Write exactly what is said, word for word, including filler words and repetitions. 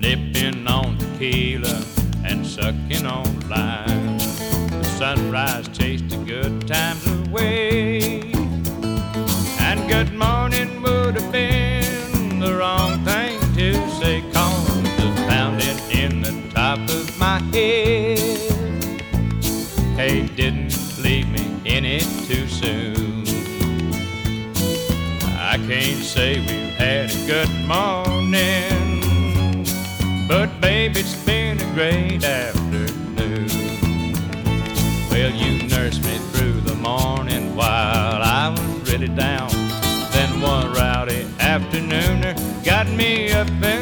sipping on tequila and sucking on lime. The sunrise chased the good times away, and good morning would have been the wrong thing to say, 'cause the pounding in the top of my head, hey, didn't leave me in it too soon. I can't say we've had a good morning, but babe, it's been a great afternoon. Well, you nursed me through the morning while I was really down. Then one rowdy afternooner got me up